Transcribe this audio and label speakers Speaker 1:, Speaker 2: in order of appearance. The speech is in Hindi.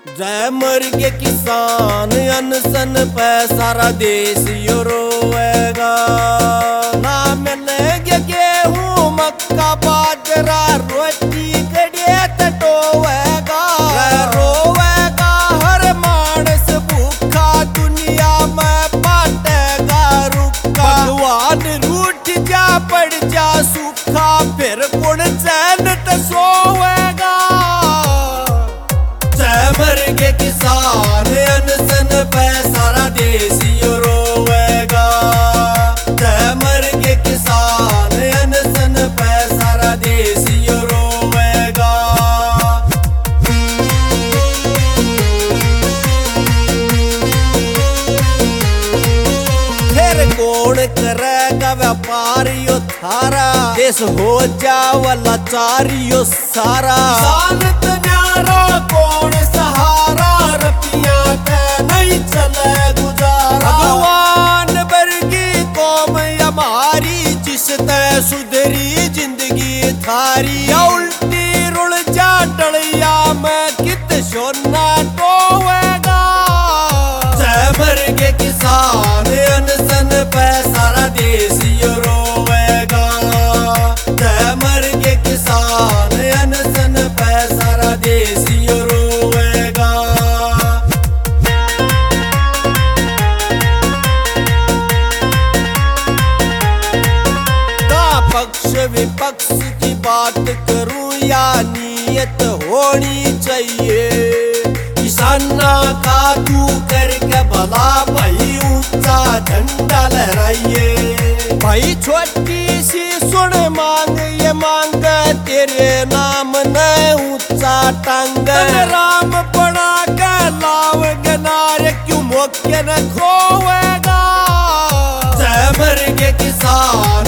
Speaker 1: जय मर के किसान अनशन पे सारा देश यो रोएगा। ना मिलेंगे गेहूं मक्का बाजरा रोटी कड़े टटोएगा। रोएगा हर मानस भूखा दुनिया में बांटेगा रुखा। भगवान रूठ जा पड़ जा सूखा फिर कौन चैन सोएगा। मर के किसान अनशन पे सारा देश यो रोएगा। जय मर के किसान अनशन पे सारा देश यो रोएगा। फिर कौन करेगा व्यापार यो थारा। देश हो जावला चारियो सारा। कौन सहारा रपिया के नहीं चले गुजारा। भगवान वर्गी कौम हमारी जिसते सुधरी जिंदगी थारी। उल्टी रुल जा डलिया में कित सोना टोएगा। जय मर के किसान अनशन पे सारा देश यो रोएगा। जय मर के किसान अनशन पे सारा देश यो रोएगा। ना पक्ष विपक्ष की बात करूं या नियत होनी चाहिए। किसाना का तू करके भला भाई ऊंचा झंडा लहराइए। भाई छोटी सी सुन मांग ये मांग तेरे नाम न ऊंचा टांग। राम बना के लाव गनारे क्यों मौके न खोएगा। जय मर के किसान